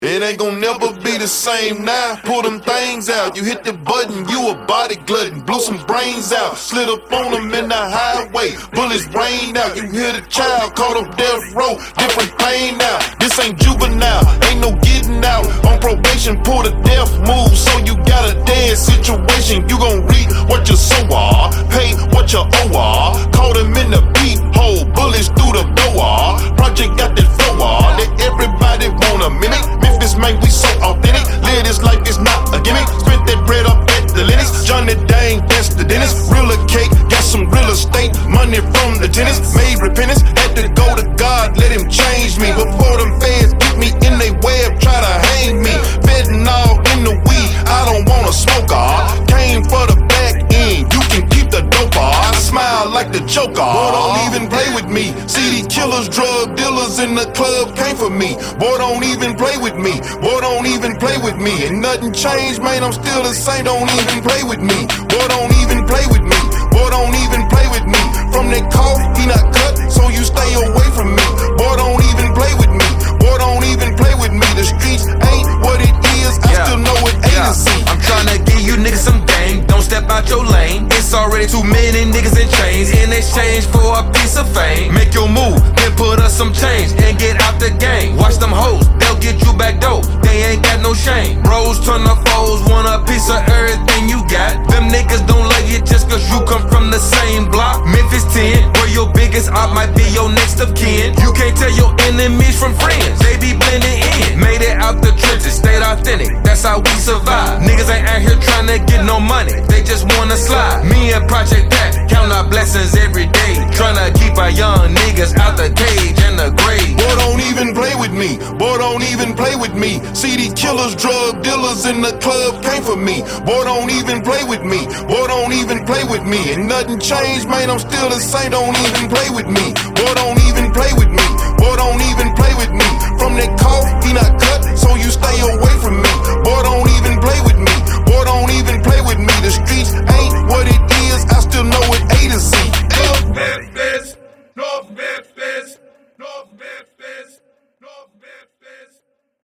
It ain't gon' never be the same now. Pull them things out. You hit the button, you a body glutton. Blew some brains out. Slid up on them in the highway. Bullets rain out. You hear the child caught up death row. Different pain now. This ain't juvenile. Ain't no getting out. On probation, pull the death move. So you got a dead situation. You gon' reap what you sow are. Pay what you owe are. Caught him in the peephole. Bullets through the door. Project got that flow are. That everybody wanna mimic. Memphis, man, we so authentic. Live this life, it's not a gimmick. Spent that bread up at the Lennox. Johnny Dang, that's the dentist. Real cake, got some real estate. Money from the tennis. Made repentance, had to go to God, let him change me. Before them feds get me in they web, try to hang me. Fentanyl in the weed, I don't wanna smoke all. Came for the back end, you can keep the dope all. I smile like the Joker. Boy, don't even play with me. CD killers, drug dealers in the club came for me. Boy, don't even play with me. Boy, don't even play with me. And nothing changed, man, I'm still the same. Don't even play with me. Boy, don't even play with me. Boy, don't even play with me. From that cough, he not cut, so you stay away from me. Boy, don't even play with me. Boy, don't even play with me. The streets ain't what it is. I still know it A to Z. I'm tryna give you niggas some game. Don't step out your lane. It's already too many niggas in chains in exchange for a piece of fame. Make your move, then put us some change and get out the game. Watch them hoes, they'll get you back dope. They ain't got no shame. Bros turn to foes, want a piece of everything you got. Them niggas don't like you just cause you come from the same block. Memphis 10, where your biggest op might be your next of kin. You can't tell your enemies from friends, they be blending in. Made it out the trenches, stayed authentic, that's how we survive. Niggas ain't out here trying to get no money, they just wanna slide. Me and Project That, count our blessings every day. Tryna keep our young niggas out the cage and the grave. Boy, don't even play with me. Boy, don't even play with me. CD killers, drug dealers in the club came for me. Boy, don't even play with me. Boy, don't even play with me. And nothing changed, man, I'm still the same. Don't even play with me. Boy, don't even play with me. Boy, don't even play with me. From that cough, he not